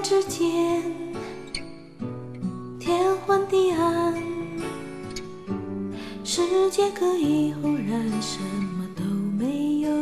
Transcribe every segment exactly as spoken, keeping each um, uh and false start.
之间，天昏地暗，世界可以忽然什么都没有。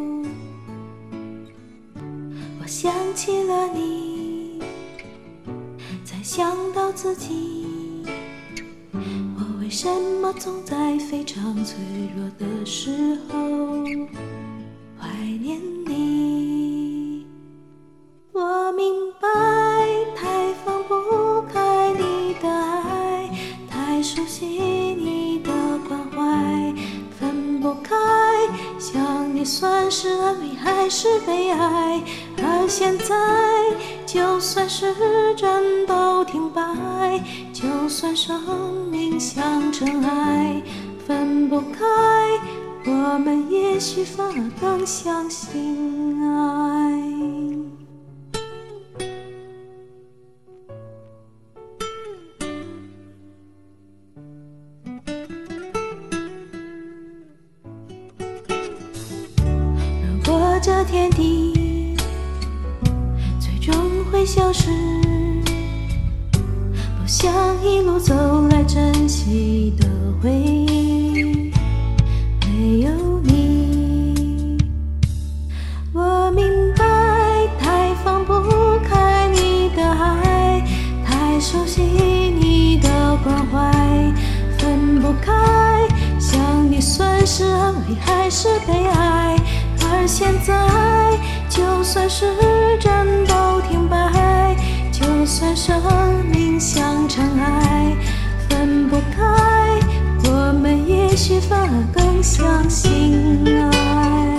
我想起了你，才想到自己，我为什么总在非常脆弱的时候怀念你？我明白，太放不开你的爱，太熟悉你的关怀，分不开，想你算是安慰还是悲哀？而现在，就算时针都停摆，就算生命像尘埃，分不开，我们也许反而更相信爱。如果这天地最终会消失，不想一路走来珍惜的回忆没有你。我明白，太放不开你的爱，太熟悉你的关怀，分不开，想你算是安慰还是悲哀？而现在，就算时针都停摆，就算生命像尘埃，分不开，我们也许反而更相信爱。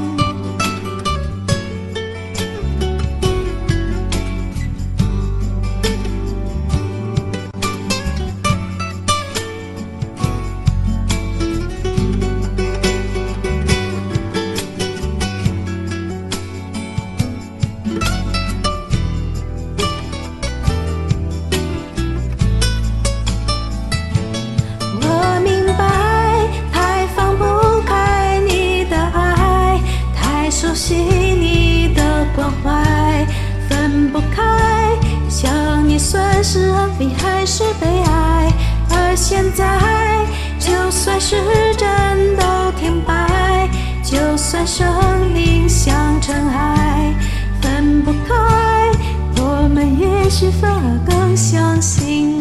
熟悉你的关怀，分不开，想你算是安慰还是悲哀？而现在，就算时针都停摆，就算生命像尘埃，分不开，我们也许反而更相信